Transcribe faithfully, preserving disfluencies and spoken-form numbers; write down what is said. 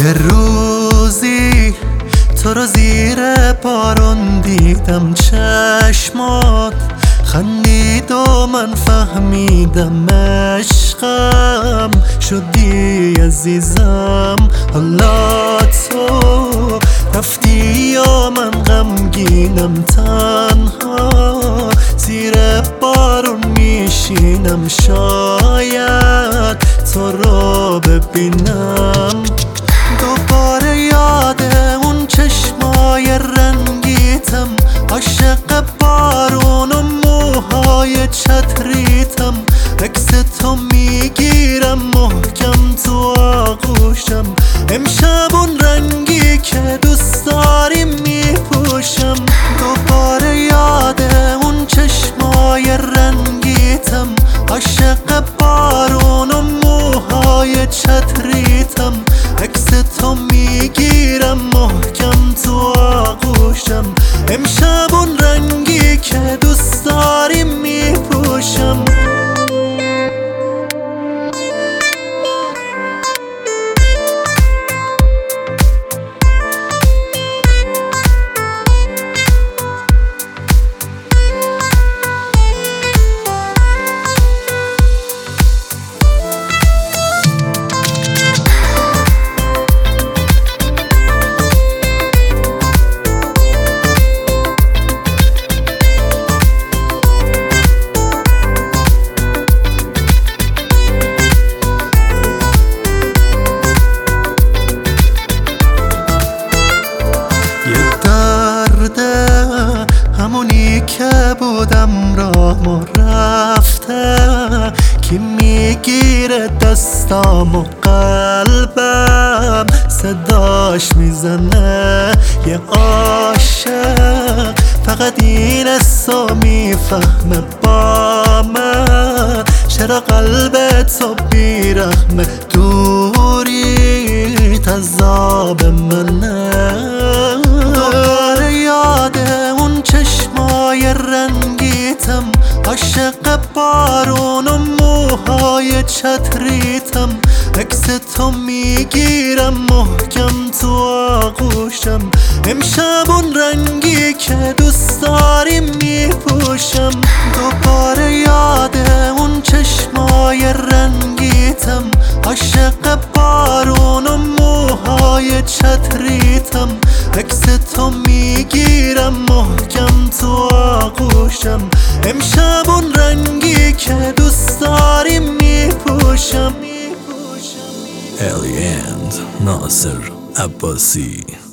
یه روزی تو رو زیر بارون دیدم، چشمات خندید و من فهمیدم عشقم شدی عزیزم. حالا تو رفتی یا من غمگینم، تنها زیر بارون میشینم، شاید تو رو ببینم دوباره. یاد اون چشمای رنگیتم، عاشق بارون و موهای چتریتم، عکس تو میگیرم محکم تو آغوشم، امشب اون رنگی که دوست داری میپوشم. دوباره یاد اون چشمای رنگیتم، عاشق بارون و موهای چتریتم، عکس تو میگیرم محکم تو آغوشم، امشب اون رنگی که دوست داری میپوشم. همونی که بودم راه و رفته، کی میگیره دستام و قلبم صداش میزنه. یه عاشق فقط این اسو میفهمه با من، چرا قلب تو بیرحمه، دوری تذاب منه. دوباره یاد اون چشمای رنگیتم، عاشق بارون و موهای چتریتم، عکس تو میگیرم محکم تو آغوشم، امشب اون رنگی که دوست داری میپوشم. دوباره یاد اون چشمای رنگیتم، عاشق بارون و موهای چتریتم، عکس تو میگیرم محکم تو آغوشم، امشب اون رنگی که دوست داری میپوشم. Aliens ناصر عباسی.